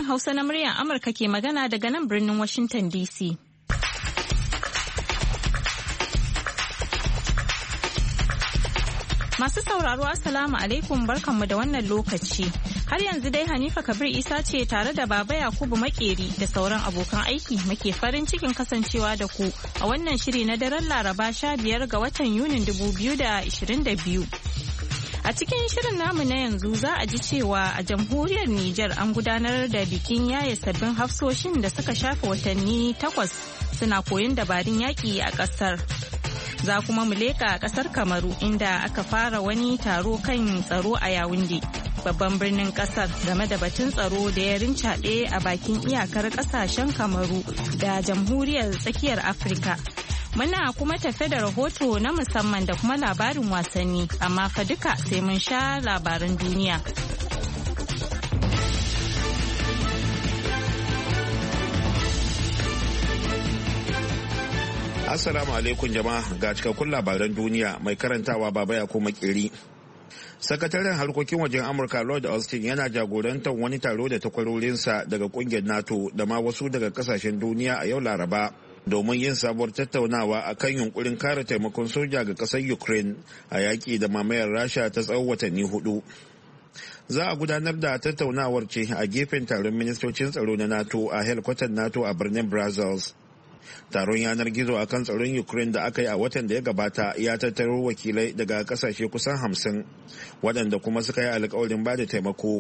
sashen Hausa na muryar Amurka ke magana daga nan birnin Washington DC. Masu sauraro Assalamu alaikum barkanmu da wannan lokaci. Har yanzu dai Hanifa Kabir Isa ce tare da Baba Yakubu Makeri da sauran abokan aiki muke farin cikin kasancewa da ku a wannan shiri na daren Laraba 15 ga watan Yunin 2022. A cikin shirin namu na yanzu za a ji cewa a jamhuriyar Nijar an gudanar da bikin yaye sabbin hafsoshin da suka shafe watanni 8 suna koyon dabarun yaƙi a ƙasar. Za kuma mu leƙa ƙasar Kamaru inda aka fara wani taro kan tsaro a Yawunde, babban birnin ƙasar game da batun tsaro da ya rincaɗe a bakin iyakar ƙasashen Kamaru da jamhuriyar tsakiyar Afirka. Muna kuma tafe da rahoto na musamman da kuma labarin wasanni, amma fa duka sai mun sha labaran duniya. Assalamu alaikum jama'a ga cikakkun labaran duniya mai karantawa Baba Yakubu Makeri. Sakataren harkokin wajen Amurka Lloyd Austin yana jagorantar wani taro da takwarorinsa daga kungiyar NATO da ma wasu daga kasashen duniya a yau Laraba domin yin sabuwar tattaunawa a kan yunkurin kare taimakon soja ga ƙasar Ukraine a yaƙi da mamayar Rasha ta tsawon watanni 4. Za a gudanar da tattaunawar ce a gefen taron ministocin tsaro na NATO a helkwatar NATO a birnin Brussels. Taron yanar gizo akan tsaron Ukraine da aka yi a watan da ya gabata ya tattaro wakilai daga kasashe kusan 50 waɗanda kuma suka yi alkawarin ba da taimako.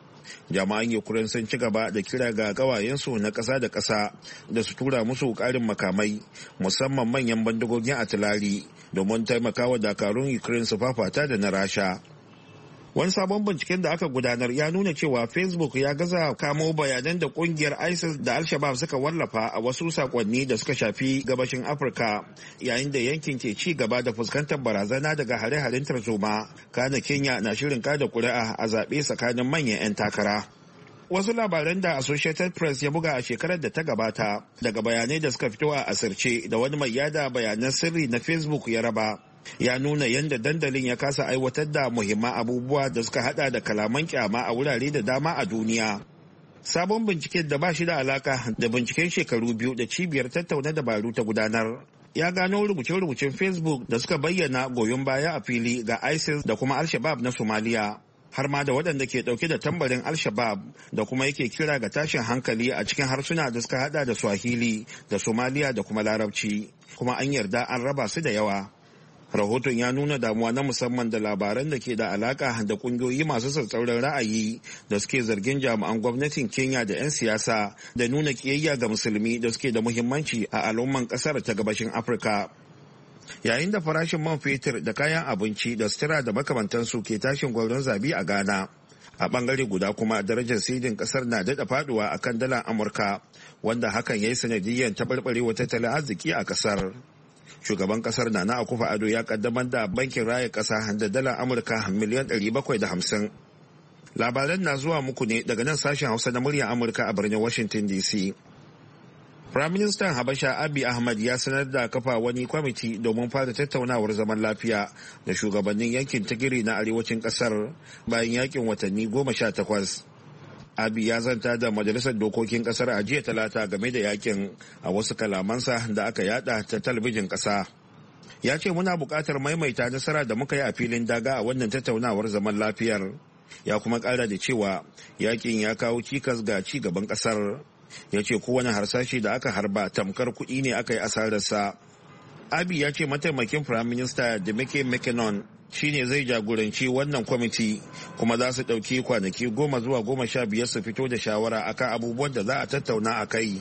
Jama'an Ukraine sun ci gaba da kira ga ƙawayensu na ƙasa da ƙasa da su tura musu ƙarin makamai musamman manyan bindigogin atilari domin taimakawa dakarun Ukraine su fafata da na Rasha. Wani sabon binciken da aka gudanar ya nuna cewa Facebook ya gaza kamo bayanan da kungiyar ISIS da Al-Shabaab suka wallafa a wasu sakonni da suka shafi gabashin Afirka yayin da yankin ke ci gaba da fuskantar barazana daga hare-haren tarzoma. Kana Kenya na shirin kada kuri'a a zaɓe tsakanin manyan 'yan takara. Wasu labaran da Associated Press ya buga a shekarar da ta gabata daga bayanai da suka fito a asirce da wani mai yada bayanan sirri na Facebook ya raba. Ya nuna yadda dandalin ya kasa aiwatar da muhimman abubuwa da suka hada da kalaman kyama a wurare da dama a duniya. Sabon binciken da ba shi da alaka da binciken shekaru biyu da cibiyar tattauna dabaru ta gudanar ya gano rubuce-rubucen Facebook da suka bayyana goyon baya a fili ga ISIS da kuma Al-Shabaab na Somalia, har ma da waɗanda ke ɗauke da tambarin Al-Shabaab da kuma yake kira ga tashin hankali a cikin harsuna da suka hada da Swahili da Somalia da kuma Larabci, kuma an yarda an raba su da yawa. Rahoton ya nuna damuwa na musamman da labaran da ke da alaka da kungiyoyi masu tsatsauran ra'ayi da suke zargin jami'an gwamnatin Kenya da 'yan siyasa da nuna kiyayya ga musulmi da suke da muhimmanci a al'umman kasar ta gabashin Afirka. Yayin da farashin man fetur da kayan abinci da sutura da makamantansu ke tashin gwauron zabi a Ghana. A bangare guda kuma darajar sidin kasar na daɗa faduwa a kan dalar Amurka, wanda hakan ya yi sanadiyyar taɓarɓarewa tattalin arziki a kasar. Shugaban kasar Nana Akufo-Addo ya kaddamar da bankin raya kasa da dalar Amurka miliyan 750. Labaran na zuwa muku ne daga nan sashen Hausa na muryar Amurka a birnin Washington DC. Firaministan Habasha Abiy Ahmed ya sanar da kafa wani kwamiti domin fara tattaunawar zaman lafiya da shugabannin yankin Tigiri na arewacin kasar bayan yakin watanni 18. Abiy ya zanta da majalisar dokokin kasar a jiya Talata game da yakin a wasu kalamansa da aka yada ta talabijin kasa. Ya ce muna buƙatar maimaita nasara da muka yi a filin daga a wannan tattaunawar zaman lafiyar. Ya kuma ƙara da cewa yakin ya kawo cikas ga ci gaban kasar. Ya ce kowane harsashi da aka harba tamkar kuɗi ne aka yi asararsa. Abiy ya ce mataimakin Firaminista Demeke Mekonnen shine zai jagoranci wannan kwamiti kuma za su ɗauki kwanaki 10 zuwa 15 su fito da shawara akan abubuwan da za a tattauna a kai.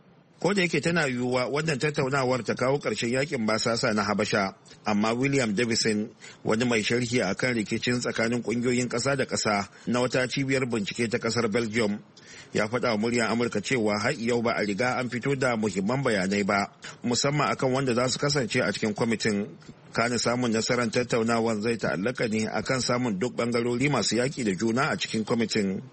Ko da yake tana yiwuwa wannan tattaunawar ta kawo ƙarshen yakin basasa na Habasha, amma William Davison, wani mai sharhi akan rikicin tsakanin ƙungiyoyin ƙasa da ƙasa na wata cibiyar bincike ta ƙasar Belgium, ya faɗa wa muryar Amurka cewa har yau ba a riga an fito da muhimman bayanai ba, musamman akan wanda za su kasance a cikin kwamitin. Kana samun nasarar tattaunawar zai ta'allaka ne akan samun duk bangarori masu yaƙi da juna a cikin kwamitin.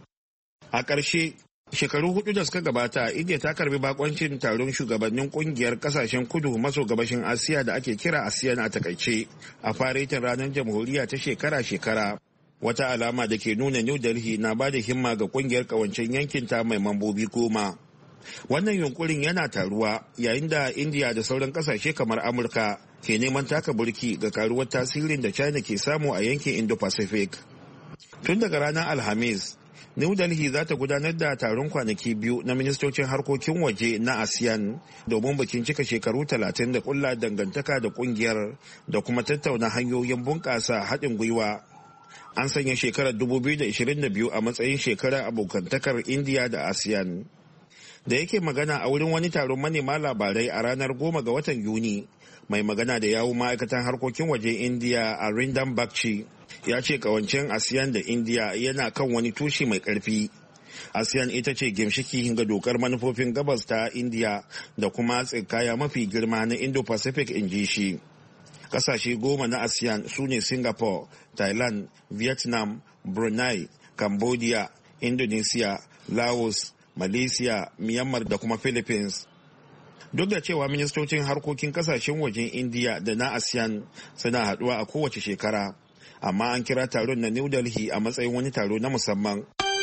A ƙarshe, shekaru 4 da suka gabata, India ta karbi bakoncin taron shugabannin kungiyar kasashen kudu maso gabashin Asiya da ake kira ASEAN a takaice a faretin ranar jamhuriya ta shekara-shekara. wata alama da ke nuna New Delhi na ba da himma ga kungiyar kawancen yankinta mai mambobi 10. Wannan yunkurin yana taruwa yayin da India da sauran kasashe kamar Amurka ke neman taka burki ga karuwar tasirin da China ke samu a yankin Indo-Pacific. Tun daga ranar Alhamis, New Delhi za ta gudanar da taron kwanaki 2 na ministocin harkokin waje na ASEAN domin bikin cika shekaru 30 da kulla dangantaka da kungiyar da kuma tattauna hanyoyin bunƙasa haɗin gwiwa. An sanya shekarar 2022 a matsayin shekarar abokantakar India da ASEAN. Da yake magana a wurin wani taron manema labarai a ranar 10 ga watan Yuni, mai magana da yawun ma'aikatan harkokin waje India Arindam Bagchi ya ce kawancen ASEAN da India yana kan wani tushe mai ƙarfi. ASEAN ita ce gimshiki ga dokar manufofin gabas ta India da kuma tsinkaya mafi girma na Indo-Pacific, in ji shi. Kasashe 10 na ASEAN su ne Singapore, Thailand, Vietnam, Brunei, Cambodia, Indonesia, Laos, Malaysia, Myanmar da kuma Philippines. Duk da cewa ministocin harkokin kasashen wajen India da na ASEAN suna haduwa a kowace shekara, amma an kira taron na New Delhi a matsayin wani taro na musamman.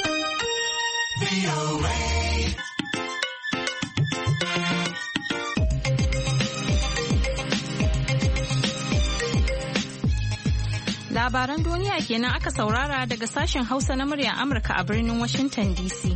Labaran duniya kenan aka saurara daga sashen Hausa na muryar Amurka a birnin Washington DC.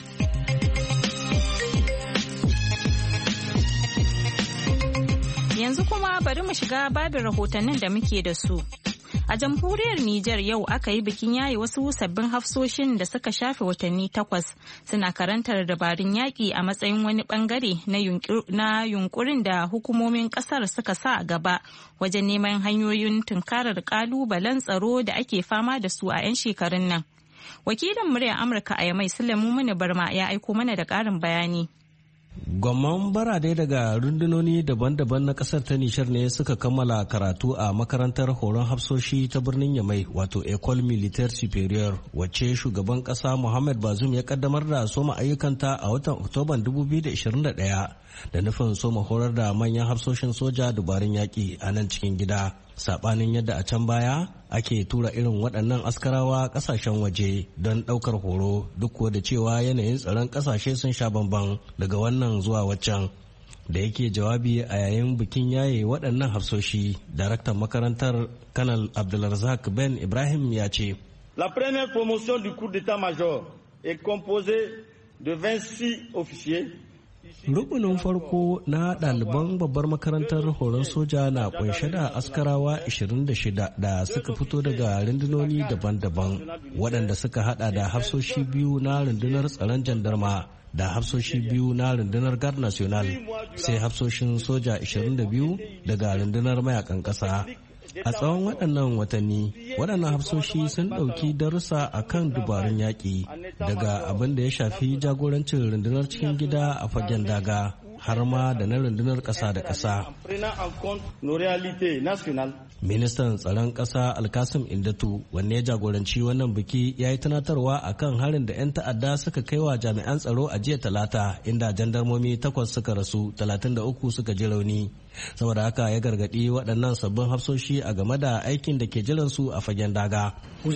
Yanzu kuma bari mu shiga babin rahotannin da muke da su. A jamhuriyar Nijar yau aka yi bikin yaye wasu sabbin hafsoshin da suka shafe watanni 8 suna karantar dabarun yaƙi a matsayin wani bangare na yunkurin da hukumomin ƙasar suka sa a gaba wajen neman hanyoyin tunkarar ƙalubalen tsaro da ake fama da su a 'yan shekarun nan. Wakilin muryar Amurka a Yamai Sulaimu Muni Barma ya aiko mana da ƙarin bayani. Gwamman barade daga rundunoni daban-daban na kasar ta Nishar ne suka kammala karatu a makarantar horon hafsoshi ta birnin Yamai wato Ecole Militaire Superior wacce shugaban kasa Muhammad Bazoum ya kaddamar da soma ayyukanta a watan Oktoban 2021 da nufin soma horar da manyan hafsoshin soja dubarun yaƙi a nan cikin gida. Sabanin yadda a can baya ake tura irin waɗannan askarawa ƙasashen waje don ɗaukar horo duk da cewa yanayin tsaron ƙasashe sun sha bamban daga wannan zuwa waccan. Da yake jawabi a yayin bikin yaye waɗannan hafsoshi, daraktan makarantar Kanal Abdulrazak Ben Ibrahim ya ce, La première promotion du cours d'état-major est composée de 26 officiers. Rukunin farko na ɗaliban babbar makarantar horon soja na kunshe da askarawa 26 da suka fito daga rundunoni daban-daban waɗanda suka hada da hafsoshi 2 na rundunar tsaron jandarma da hafsoshi 2 na rundunar Guard National sai hafsoshin soja 22 daga rundunar mayakan ƙasa. A tsawon waɗannan watanni, waɗannan hafsoshi sun ɗauki darussa a kan dubarun yaƙi daga abin da ya shafi jagorancin rundunar cikin gida a fagen daga har ma da na rundunar ƙasa da ƙasa. Ministan tsaron ƙasa Alkasim Indatu, wanne ya jagoranci wannan biki, ya yi tunatarwa a kan harin da 'yan ta'adda suka kai wa jami'an tsaro a jiya Talata, inda jandarmomi 8 suka rasu, 33 suka ji rauni. Saboda haka ya gargaɗi waɗannan sabbin hafsoshi a game da aikin da ke jiransu a fagen daga.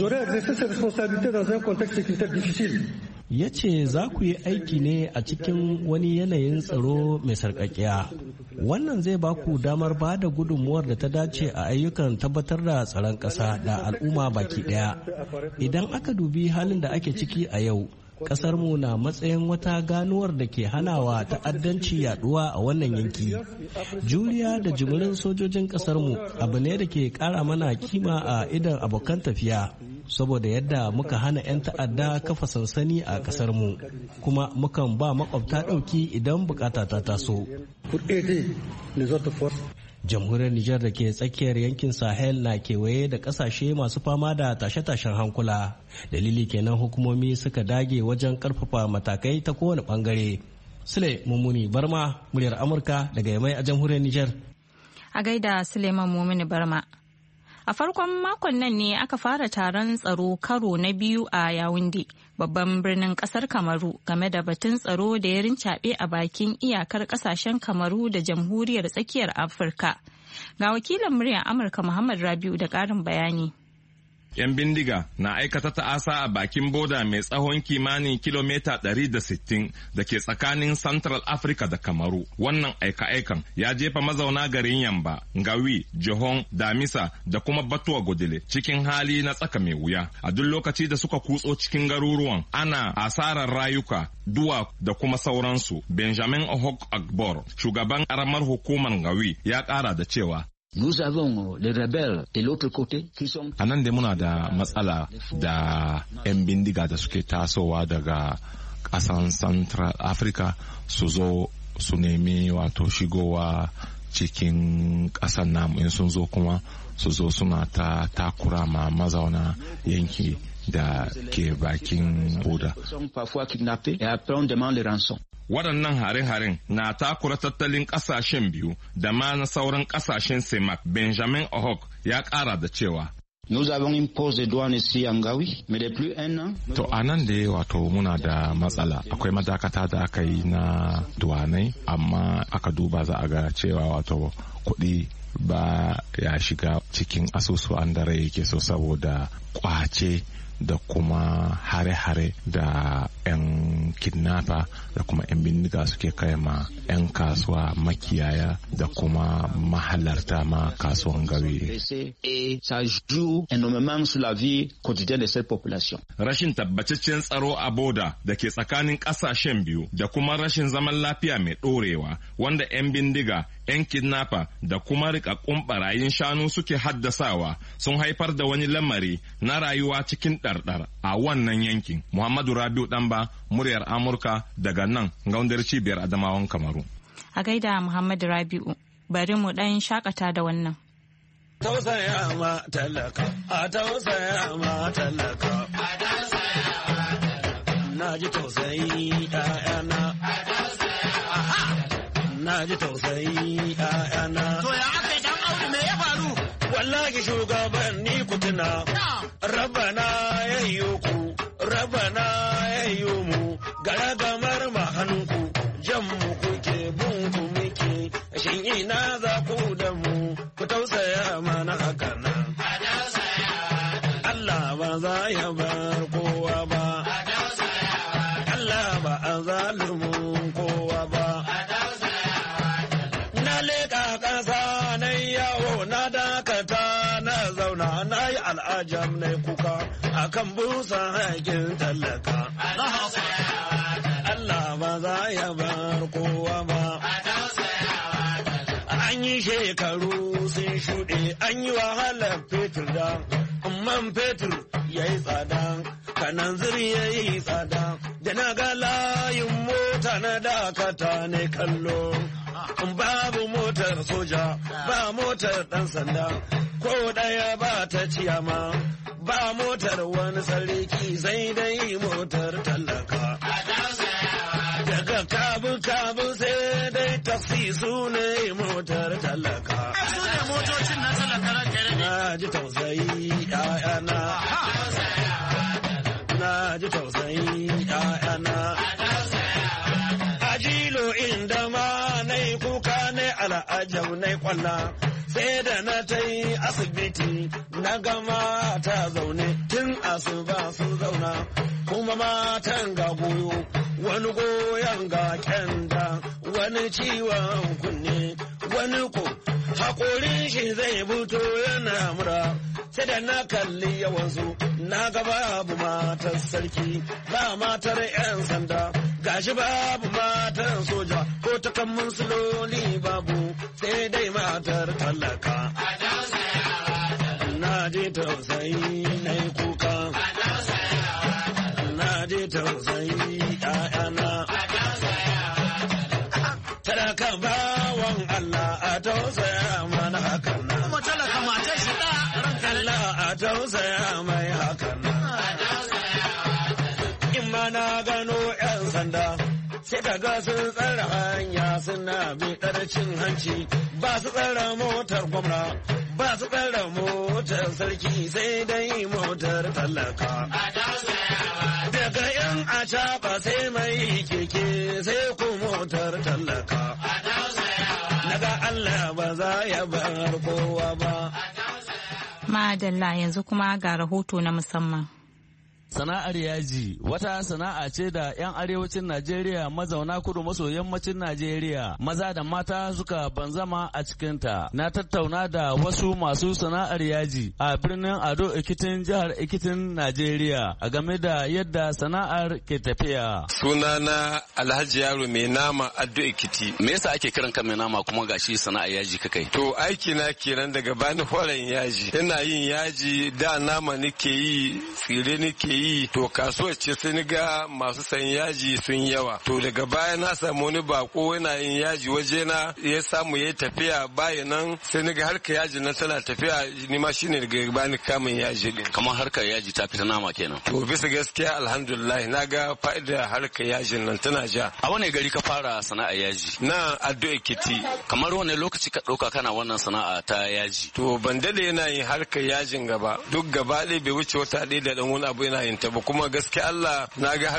Ya ce za ku yi aiki ne a cikin wani yanayin tsaro mai sarƙaƙiya. Wannan zai ba ku damar ba da gudunmuwar da ta dace a ayyukan tabbatar da tsaron ƙasa da al'umma baki ɗaya. Idan aka dubi halin da ake ciki a yau, ƙasarmu na matsayin wata ganuwar da ke hanawa ta'addanci yaduwa a wannan yanki. Juriya da jimirin sojojin ƙasarmu abu ne da ke ƙara mana kima a idan abokan tafiya. Saboda yadda muka hana 'yan ta'adda kafa sansani a ƙasarmu, kuma mukan ba makwabta ɗauki idan bukata ta taso. Jamhuriyar Nijar da ke tsakiyar yankin Sahel na kewaye da ƙasashe masu fama da tashe-tashen hankula. Dalili kenan hukumomi suka dage wajen ƙarfafa matakai ta kowane ɓangare. Sule Mummuni Barma, muryar Amurka daga Yamai a jamhuriyar Nijar. A gaida Suleiman Mummuni Barma. A farkon makon nan ne aka fara taron tsaro karo na biyu a Yawunde, babban birnin kasar Kamaru, game da batun tsaro da ya rincaɓe a bakin iyakar kasashen Kamaru da Jamhuriyar Tsakiyar Afirka. Ga wakilin muryar Amurka Muhammad Rabiu da ƙarin bayani. 'Yan bindiga na aikata ta'asa a bakin boda mai tsawon kimanin kilomita 160 da ke tsakanin Central Africa da Kamaru. Wannan aika-aikan ya jefa mazauna garin Yamba, Ngawi, Jihon, Damisa da kuma Batuwa Godile cikin hali na tsaka mai wuya. A duk lokaci da suka kutso cikin garuruwan ana asarar rayuka, duwa da kuma sauransu. Benjamin Ohok Agbor, shugaban ƙaramar hukumar Ngawi, ya ƙara da cewa Nous avons les rebelles de l'autre côté qui sont... A nan dai muna da matsala da 'yan bindiga da suke tasowa daga ƙasan Central Africa su zo su nemi wato shigowa cikin ƙasar namu, in sun zo kuma su zo suna ta takura ma mazauna yanki da ke bakin boda. Waɗannan hare-haren na takura tattalin ƙasashen biyu da ma na sauran ƙasashen CEMAC. Benjamin Ohok ya ƙara da cewa Nous avons imposé des douanes ici en Ngawi, mais depuis un an... To a nan da wato muna da matsala. Akwai madakata da aka yi na duwanai, amma aka duba za a ga cewa wato kuɗi ba ya shiga cikin asusu da rai yake so, saboda kwace da kuma hare-hare da 'yan kidnapper da kuma 'yan bindiga suke kai ma 'yan kasuwa, makiyaya da kuma mahalarta ma kasuwan gari. Rashin tabbataccen tsaro a boda da ke tsakanin kasashen biyu da kuma rashin zaman lafiya mai ɗorewa wanda 'yan bindiga, 'yan kidnapper da kuma rikakkun barayin shanu suke haddasawa sun haifar da wani lamari na rayuwa cikin ɗarɗar a wannan yankin. Muhammadu Rabiu Ɗanba, muryar Amurka daga nan gaundar cibiyar Adamawan Kamaru. A gaida Muhammadu Rabiu, bari mu ɗan shakata da wannan. Tausaya ma talaka, a tausaya ma talaka, na ji tausayi ‘ya'yana, na ji tausayi ‘ya'yana. To ya aka yi dan Audu me ya faru? Wallahi shugabanni ku tuna, Rabbana ya yi ku, Rabbana ya yi mu, gara gamar mahanku, jan mu kuke bin ku muke, shin ina za ku da mu, ku tausaya mana haka nan. Allah ba za ya bar kowa ba, Allah ba a zalumin kowa ba. Na leƙa ƙasa na yawo na dakata na zauna na yi al'ajam na kuka akan busa haƙin talaka. Allah ba za ya bar kowa ba. An yi shekaru sun shuɗe, an yi wahalar fetur da man fetur ya yi tsada, kananzir ya yi tsada, da na ga layin mota na dakata ne kallo. Babu motar soja, ba motar ɗan sanda, ko ɗaya ba ta ciyama, ba motar wani sarki sai dai motar talaka. Daga kabu sai dai taksi su ne motar talaka. Su ne motocin na talaka ranke ne. Na ji tausayi ‘ya'yana. Na ji tausayi ‘ya'yana. Ajilo inda ma na yi kuka ne al'ajau na kwalla. Sai da na ta yi asibiti na gama ta zaune tun asuba sun zauna kuma matan ga goyo wani goyon ga kyanda wani ciwon kunne wani ko haƙorin shi zai buto yana mura. Sai da na kalli yawansu na ga babu matar sarki ba matar 'yan sanda gashi babu matar soja ko takammun suloli babu sai dai matar talaka. Na je tausayi na yi kuka, na je tausayi ‘ya'yana. Talaka bawan Allah a tausaya mana hakan nan. Kuma talaka matar shi ɗaya ranka ne. Allah a tausaya mai hakan nan. In ma na gano 'yan sanda sai ka ga sun tsara hanya suna biɗar cin hanci ba su tsara motar gwamna ba su tsara motar sarki sai dai motar talaka. Daga 'yan acaba sai mai keke sai ku motar talaka. Naga Allah ba za ya bar kowa ba. Madalla yanzu kuma ga rahoto na musamman. Sana'ar yaji wata sana'a ce da 'yan arewacin Najeriya mazauna kudu maso yammacin Najeriya maza da mata suka banzama a cikinta. Na tattauna da wasu masu sana'ar yaji a birnin Ado Ekitin jihar Ekitin Najeriya a game da yadda sana'ar ke tafiya. Sunana Alhaji Yaro mai nama Ado Ekiti. Me yasa ake kiran ka mai nama kuma gashi sana'ar yaji kakai? To aiki na kenan daga bani horon yaji. Ina yin yaji da nama nake yi, tsire nake yi. To kasuwar ce sai ga masu sayan yaji sun yawa. To daga baya na samu wani bako yana yin yaji waje na ya samu yayi tafiya bayan nan sai ga harkar yaji nan tana tafiya ni ma shine daga bani kamun yaji din. Kamar harkar yaji ta fita nama kenan. To bisa gaskiya alhamdulillah na ga fa'ida harkar yajin nan tana ja. A wane gari ka fara sana'ar yaji? Na Ado Ekiti. Kamar wane lokaci ka ɗauka kana wannan sana'a ta yaji? To ban dade yana yin harkar yajin gaba. Duk gaba ɗaya bai wuce wata ɗaya da ɗan wani abu yana yin ta ba kuma gaskiya Allah na ga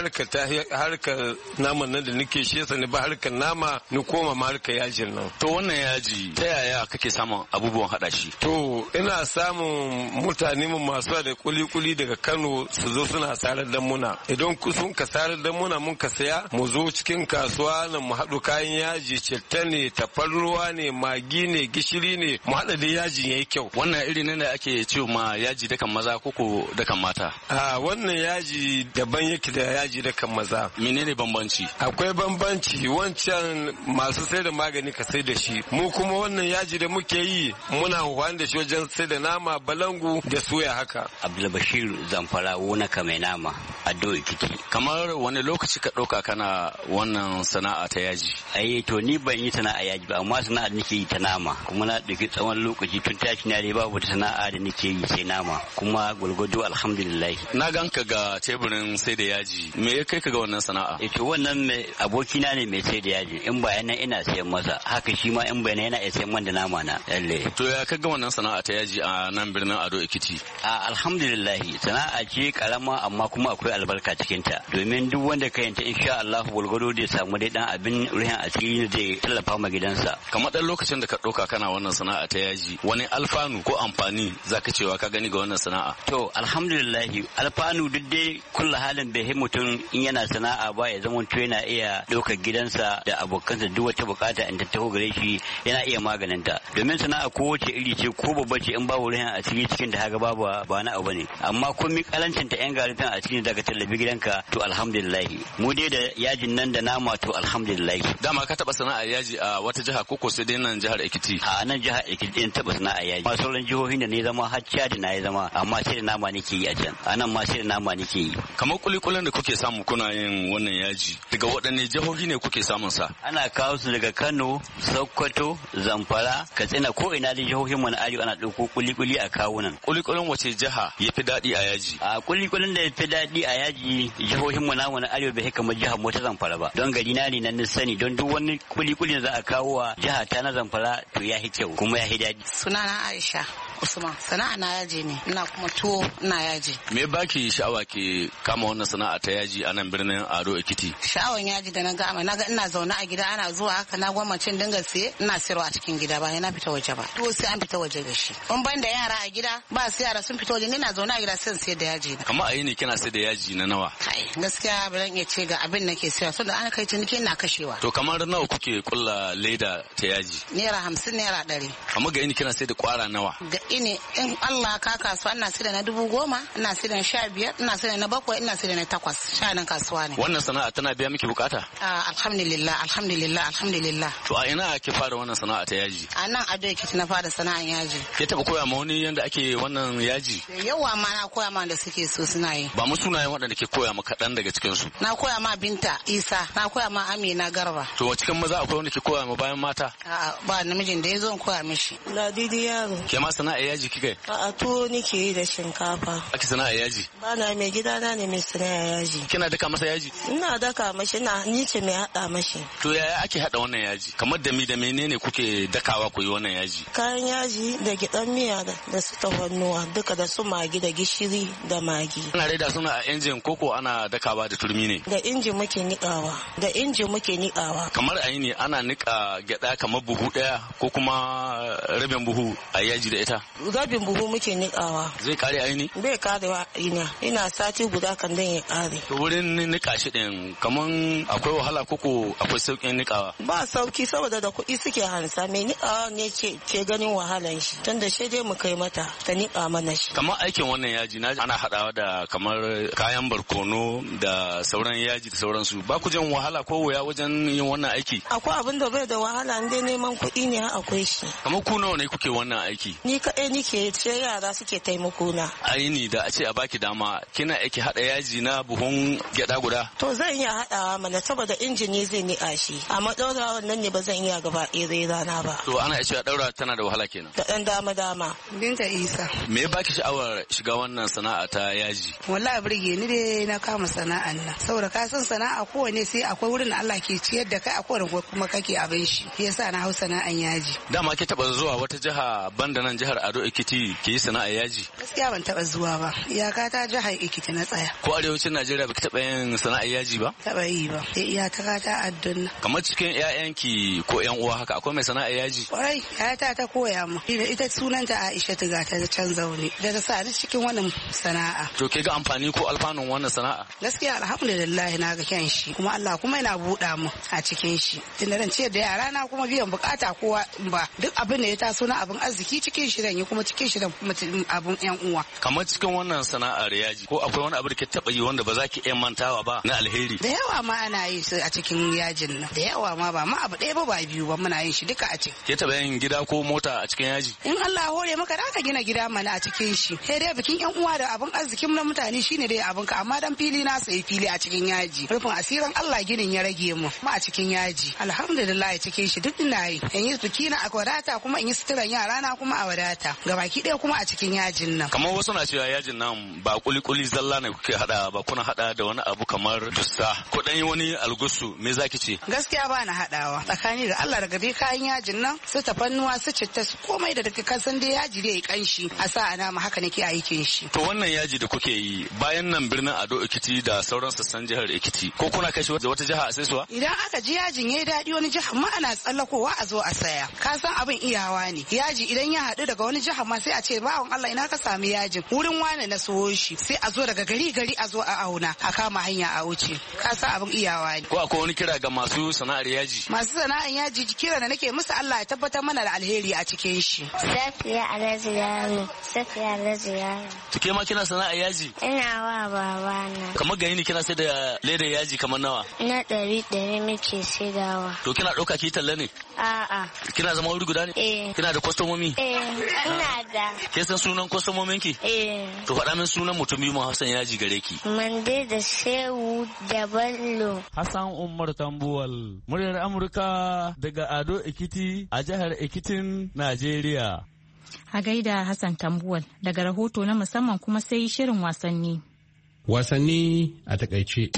harkar naman nan da nake shi yasa ni ba harkar nama ni koma ma harkar yajin nan. To wannan yaji ta yaya kake samun abubuwan hada shi? To ina samun mutane masu da kuli-kuli daga Kano su zo suna sarar da muna. Idan sun ka sarar da muna mun ka saya mu zo cikin kasuwa nan mu haɗu kayan yaji, citta ne, tafarnuwa ne, magi ne, gishiri ne, mu haɗa da yajin yayi kyau. Wannan iri ne da ake cewa ma yaji dakan maza koko dakan mata? A wannan yaji daban yake da yaji dakan maza. Menene bambanci? Akwai bambanci, wancan masu sai da magani ka sai da shi. Mu kuma wannan yaji da muke yi muna amfani da shi wajen sai da nama, balangu da soya haka. Abdulbashir Zamfara wuna ka mai nama Ado Ekiti. Kamar wani lokaci ka ɗauka kana wannan sana'a ta yaji? Ai to ni ban yi sana'a yaji ba amma sana'a nake yi ta nama kuma na ɗauki tsawon lokaci tun tashi na dai babu wata sana'a da nake yi sai nama kuma gwargwado alhamdulillah. Na ganka ga teburin sai da yaji me ya kai ka ga wannan sana'a? To wannan abokina ne mai sai da yaji in ba yana ina sayan masa haka shi ma in bayana yana sayan man da nama na lalle. To ya ka ga wannan sana'a ta yaji a nan birnin Ado Ekiti? Alhamdulillah sana'a ce karama amma kuma akwai albarka cikin ta domin duk wanda ka yanta insha Allah gwargwado da samu dai dan abin ruhin asiri da tallafa ma gidansa. Kamar dan lokacin da ka ɗauka kana wannan sana'a ta yaji wani alfanu ko amfani zaka cewa ka gani ga wannan sana'a? To alhamdulillah alfanu duk dai kullu halin bai mutum in yana sana'a ba ya zama to yana iya ɗaukar gidansa da abokansa duk wata bukata in ta taho gare shi yana iya maganinta domin sana'a ko wace iri ce ko babba ce in babu ruhin asiri cikin da haka babu ba na abu ne amma komai kalancin ta yan garifin asiri daga tallafi gidanka to alhamdulillah mu dai da yajin nan da nama to alhamdulillah. Dama ka taba sana'a yaji a wata jiha ko sai dai nan jihar Ekiti? A nan jihar Ekiti din taba sana'a yaji ma sauran jihohin da ne zama har da na yi zama amma sai da nama nake yi a can a nan ma sai da nama nake yi. Kamar kulikulan da kuke samu kuna yin wannan yaji daga waɗanne jihohi ne kuke samun sa? Ana kawo su daga Kano, Sokoto, Zamfara, Katsina ko ina da jihohin mu na arewa ana ɗauko kulikuli a kawo nan. Kulikulin wace jiha ya fi daɗi a yaji? A kulikulin da ya fi daɗi a yaji jihohin mu na arewa bai kamar jihar mu ta Zamfara ba don gari na ne nan sani don duk wani kulikulin za a kawo wa jiha ta na Zamfara to ya fi kyau kuma ya fi daɗi. Sunana Aisha Usman, sana'a na yaji ne, ina kuma tuwo ina yaji. Me baki sha'awa ke kama wannan sana'a ta yaji a nan birnin Ado Ekiti? Sha'awan yaji da na gama, naga ina zaune a gida ana zuwa haka na gwamnatin dinga siye ina sayarwa a cikin gida ba na fita waje ba. Tuwo sai an fita waje da shi. In ban da yara a gida ba su yara sun fita waje ni na zaune a gida sai in sayar da yaji. Kamar a yi ne kina sayar da yaji na nawa? Kai gaskiya ba zan iya ce ga abin nake sayarwa saboda an kai ciniki ina kashewa. To kamar nawa kuke kulla leda ta yaji? Naira 50 naira 100. Kamar ga ini kina sayar da kwara nawa? Ga ini in Allah ka kasuwa ina sayar da na 10,000 ina sayar da 15 ina sayar da na 7 ina sayar da na 8 shanan kasuwa ne. Wannan sana'a tana biya miki bukata? Alhamdulillah alhamdulillah alhamdulillah. To a ina ke fara wannan sana'a ta yaji? A nan Ado Ekiti na fara sana'an yaji. Ke taba koya ma wani yanda ake wannan yaji? Yawa ma na koya ma da suke so suna yi. Ba mu sunayen waɗanda ke koya ma kaɗan daga cikin su. Na koya ma Binta Isa, na koya ma Amina Garba. To cikin maza akwai wanda ke koya ma bayan mata? Ba namijin da ya zo koya mishi. Ladidi yaro. Ke ma sana'a yaji kike? A'a tuwo nike yi da shinkafa. Ake sana'a yaji? Ba na mai gida na ne mai sana'a yaji. Kina daka masa yaji? Ina daka mashi ni ce mai haɗa mashi. To yaya ake haɗa wannan yaji? Kamar da menene kuke dakawa ku yi wannan yaji? Kayan yaji da gidan miya da su tafannuwa duka da su magi da gishiri da magi. Ana raida suna a injin koko ana dakawa da turmi ne? Da injin muke niƙawa. Da injin muke niƙawa. Kamar a yi ne ana niƙa gyaɗa kamar buhu ɗaya ko kuma rabin buhu a yaji da ita? Rabin buhu muke nikawa. Zai kare aini? Bai karewa ina sati guda kan dan ya kare. To wurin nika shi din kaman akwai wahala koko akwai sauƙin nikawa? Ba sauki saboda da kuɗi suke hansa mai nikawa ne ke ganin wahalan shi tunda shi dai mu kai mata ta nika mana shi. Kamar aikin wannan yaji na ana haɗawa da kamar kayan barkono da sauran yaji da sauransu. Ba ku jin wahala ko wuya wajen yin wannan aiki? Akwai abin da bai da wahala dai neman kuɗi ne akwai shi. Kamar ku nawa ne kuke wannan aiki? Ni kaɗai nike sai yara suke taimako na. Aini da a ce a baki dama kina aiki haɗa yaji na buhun gyaɗa guda? To zan iya haɗawa mana saboda injin ne zai niƙa shi amma ɗaura wannan ne ba zan iya gaba ɗaya rana ba. To ana cewa ɗaura tana da wahala kenan? Da ɗan dama. Binta Isa. Me ya baki sha'awar shiga wannan sana'a ta yaji? Wallahi burge ni dai na kama sana'an nan. Saboda ka san sana'a kowane sai akwai wurin da Allah ke ciyar da kai akwai wurin kuma kake abin shi. Yasa na hau sana'an yaji. Dama ke taɓa zuwa wata jiha banda nan jihar Ado Ekiti ke yi sana'ar yaji? Gaskiya ban taɓa zuwa ba. Iyaka ta jihar Ekiti na tsaya. Ko arewacin Najeriya baki taɓa yin sana'ar yaji ba? Taɓa yi ba. Iyaka ta adduna. Kamar cikin ƴaƴanki ko ƴan uwa haka akwai mai sana'ar yaji? Kwarai, ƴata ta koya mu. Ita sunanta Aisha Tiga ta can zaune. Da ta sa ni cikin wannan sana'a. To ke ga amfani ko alfanun wannan sana'a? Gaskiya alhamdulillah na ga kyan shi kuma Allah kuma yana buɗa mu a cikin shi. Tunda ran ciyar da yara na kuma biyan bukata kowa ba duk abin da ya taso na abin arziki cikin shi yi kuma cikin shi da abin ƴan uwa. Kamar cikin wannan sana'ar yaji ko akwai wani abu da ke taɓa yi wanda ba za ki iya mantawa ba na alheri? Da yawa ma ana yi a cikin yajin nan. Da yawa ma ba ma abu ɗaya ba biyu ba muna yin shi duka a ciki. Ke taɓa yin gida ko mota a cikin yaji? In Allah hore maka da ka gina gida mana a cikin shi. Sai dai bikin ƴan uwa da abin arzikin na mutane shine dai abin ka amma dan fili na sayi fili a cikin yaji. Rufin asirin Allah ginin ya rage mu ma a cikin yaji. Alhamdulillah cikin shi duk ina yi. In yi biki na a wadata kuma in yi suturan yara na kuma a wadata. Gabaki ɗaya kuma a cikin yajin nan. Kamar wasu na cewa yajin nan ba kuli zalla ne kuke hada ba kuna hada da wani abu kamar dussa ko dan wani algusu me zaki ce? Gaskiya ba na hadawa. Tsakani da Allah daga dai kayan yajin nan su tafannuwa su citta su komai da daga kasan dai yaji dai kanshi a sa ana ma haka nake aikin shi. To wannan yaji da kuke yi bayan nan birnin Ado Ekiti da sauran sassan jihar Ekiti ko kuna kai shi wata jiha a saisuwa? Idan aka ji yajin yayi daɗi wani jiha ma ana tsallakowa a zo a saya. Ka san abin iyawa ne. Yaji idan ya haɗu daga wani jiha ma sai a ce bawon Allah ina ka sami yajin. Wurin wane na sowo shi sai a zo daga gari a zo a auna a kama hanya a wuce. Ka san abin iyawa ne. Ko akwai wani kira ga masu sana'ar yaji? Masu sana'ar yaji kira da nake musu Allah ya tabbatar mana da alheri a cikin shi. Safiya Alhaji Yaro. To ke ma kina sana'ar yaji? Ina wa babana. Kamar gani ne kina sai da ledar yaji kamar nawa? Na 100 muke saidawa. To kina ɗauka ki talla ne? A'a. Kina zama wuri guda ne? Eh. Kina da kwastomomi? Ina da. Ke san sunan kwastomomin ki? To faɗa min sunan mutum biyu masu son yaji gare ki. Mande da Shehu da Bello. Hassan Umar Tambuwal, muryar Amurka daga Ado Ekiti a jihar Ekitin, Najeriya. A gaida Hassan Tambuwal daga rahoto na musamman kuma sai shirin wasanni. Wasanni a takaice.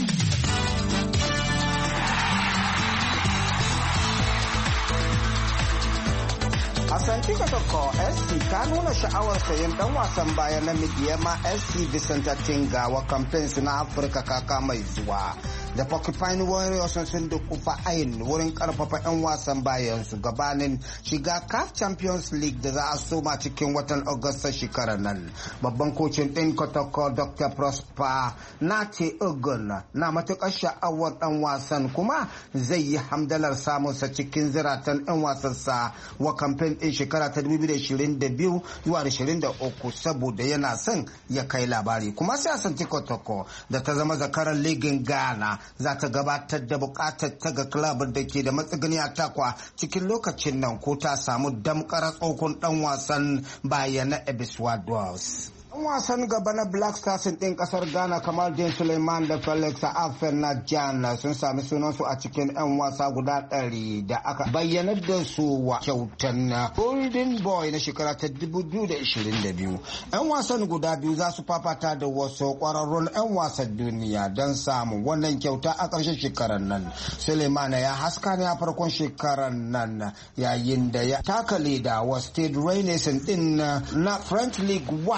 Asanti Kotoko SC ta nuna sha'awar sayan dan wasan baya na Midiyama SC Vicente Tinga wa kamfen na Afirka kaka mai zuwa. Da Porcupine Warriors sun dukufa ayin wurin karfafa 'yan wasan bayan su gabanin shiga CAF Champions League da za a soma cikin watan Agusta shekarar nan. Babban kocin ɗin Kotoko Dr. Prosper Nate Ogun na matuƙar sha'awar dan wasan kuma zai yi hamdalar samunsa cikin ziratan 'yan wasansa wa kamfen ɗin shekara ta 2022 zuwa 23 saboda yana son ya kai labari. Kuma sai Asanti Kotoko da ta zama zakarar ligin Ghana za ta gabatar da bukatar ta ga club da ke da matsuguni a takwa cikin lokacin nan ko ta samu damkar tsokon dan wasan baya na Ebiswa Dwells. Yan wasan gaba na Black Stars ɗin ƙasar Ghana Kamal Din Suleiman da Felix Afen na Jan sun sami sunansu a cikin 'yan wasa guda 100 da aka bayyanar da su wa kyautan Golden Boy na shekara ta 2022. 'Yan wasan guda biyu za su fafata da wasu ƙwararrun 'yan wasan duniya don samun wannan kyauta a ƙarshen shekarar nan. Suleiman ya haska ne a farkon shekarar nan yayin da ya taka leda wa Stade Rennais ɗin na French League 1. Suleiman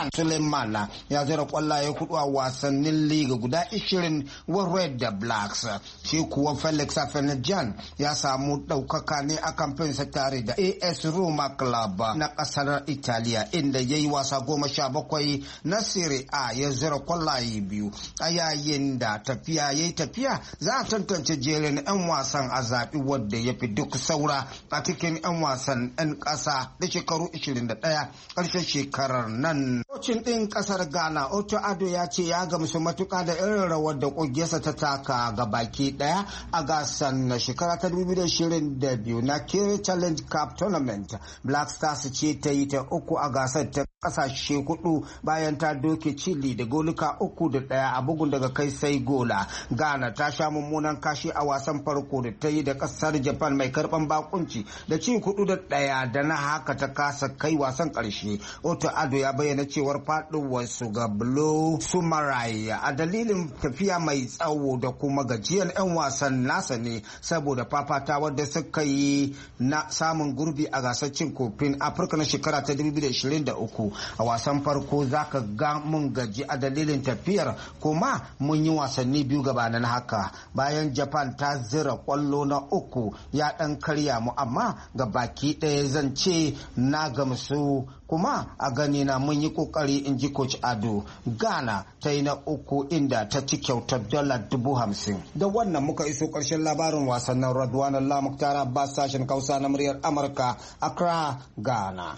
Usman ya zira kwallaye 4 a wasannin liga guda 20 wa Red the Blacks. Shi kuwa Felix Afenajan ya samu ɗaukaka ne a kamfinsa tare da AS Roma Club na ƙasar Italiya, inda ya yi wasa 17 na Serie A ya zira kwallaye 2. A yayin da tafiya ya yi tafiya, za a tantance jerin 'yan wasan a zaɓi wadda ya fi duk saura a cikin 'yan wasan 'yan ƙasa da shekaru 21 ƙarshen shekarar nan. Kocin ɗin ƙasar Ghana Otto Addo ya ce ya gamsu matuƙa da irin rawar da ƙungiyarsa ta taka ga baki ɗaya a gasar na shekara ta 2022 na Kere Challenge Cup Tournament. Black Stars ce ta yi ta 3 a gasar ta ƙasashe 4 bayan ta doke Chile da goluka 3-1 a bugun daga kai sai gola. Ghana ta sha mummunan kashi a wasan farko da ta yi da ƙasar Japan mai karɓan bakunci da ci 4-1 da na haka ta kasa kai wasan ƙarshe. Otto Addo ya bayyana cewar faɗuwarsu ga Blue Samurai a dalilin tafiya mai tsawo da kuma gajiyar 'yan wasan nasa ne saboda fafatawar da suka yi na samun gurbi a gasar cin kofin Afirka na shekara ta 2023. A wasan farko zaka ga mun gaji a dalilin tafiyar, kuma mun yi wasanni 2 gabanin haka. Bayan Japan ta zira kwallo na 3 ya ɗan karya mu, amma ga baki ɗaya zan ce na gamsu, kuma a gani na mun yi kokari, in ji coach Addo. Ghana ta yi na 3 inda ta ci kyautar $50,000. Da wannan muka iso ƙarshen labarin wasannin. Radwan Allah Muktar Abbas, sashen Hausa na muryar Amurka, Accra, Ghana.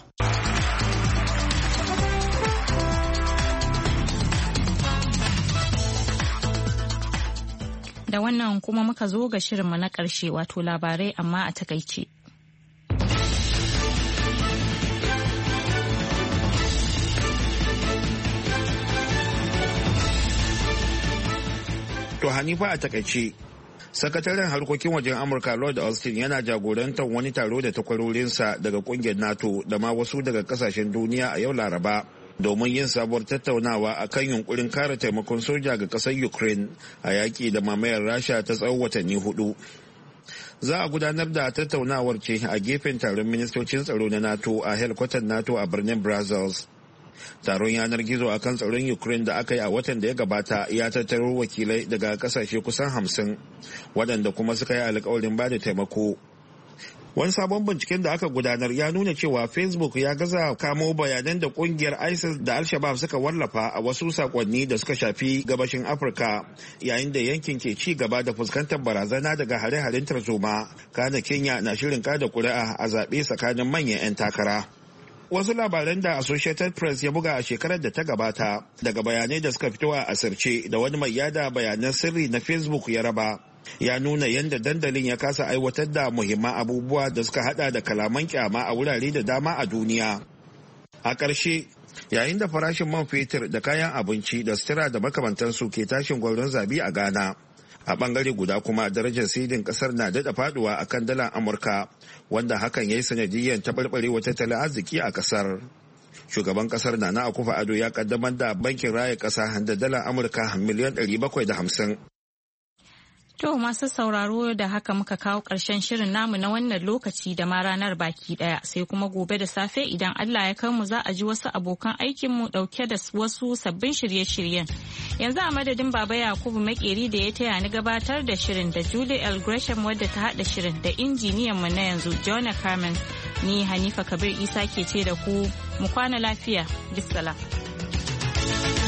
Da wannan kuma muka zo ga shirinmu na ƙarshe, wato labarai amma a takaice. To Hanifa a takaice, sakataren harkokin wajen Amurka Lloyd Austin yana jagorantar wani taro da takwarorinsa daga kungiyar NATO da ma wasu daga kasashen duniya a yau Laraba domin yin sabuwar tattaunawa a kan yunkurin kare taimakon soja ga ƙasar Ukraine a yaƙi da mamayar Rasha ta tsawon watanni 4. Za a gudanar da tattaunawar ce a gefen taron ministocin tsaro na NATO a helkwatar NATO a birnin Brussels. Taron yanar gizo a kan tsaron Ukraine da aka yi a watan da ya gabata ya tattaro wakilai daga kasashe kusan 50 waɗanda kuma suka yi alkawarin ba da taimako. Wani sabon binciken da aka gudanar ya nuna cewa Facebook ya gaza kamo bayanan da kungiyar ISIS da Al-Shabaab suka wallafa a wasu sakonni da suka shafi gabashin Afirka, yayin da yankin ke ci gaba da fuskantar barazana daga hare-haren tarzoma. Kana Kenya na shirin kada kuri'a a zaɓe tsakanin manyan 'yan takara. Wasu labaran da Associated Press ya buga a shekarar da ta gabata daga bayanai da suka fito a asirce da wani mai yada bayanan sirri na Facebook ya raba, ya nuna yadda dandalin ya kasa aiwatar da muhimman abubuwa da suka hada da kalaman kyama a wurare da dama a duniya. A ƙarshe, yayin da farashin man fetur da kayan abinci da sutura da makamantansu ke tashin gwauron zabi a Ghana, a bangare guda kuma darajar sidin kasar na daɗa faduwa a kan dalar Amurka, wanda hakan ya yi sanadiyyar taɓarɓarewar tattalin arziki a kasar. Shugaban kasar Nana Akufo-Addo ya kaddamar da bankin raya kasa da dalar Amurka miliyan 750. To masu sauraro, da haka muka kawo ƙarshen shirin namu na wannan lokaci da ma ranar baki ɗaya, sai kuma gobe da safe idan Allah ya kai mu za a ji wasu abokan aikinmu ɗauke da wasu sabbin shirye-shiryen. Yanzu a madadin Baba Yakubu Makeri da ya taya ni gabatar da shirin, da Julie L. Gresham wadda ta haɗa shirin, da injiniyan mu na yanzu Jonah Carmen, ni Hanifa Kabir Isa ke ce da ku mu kwana lafiya. Bissalam.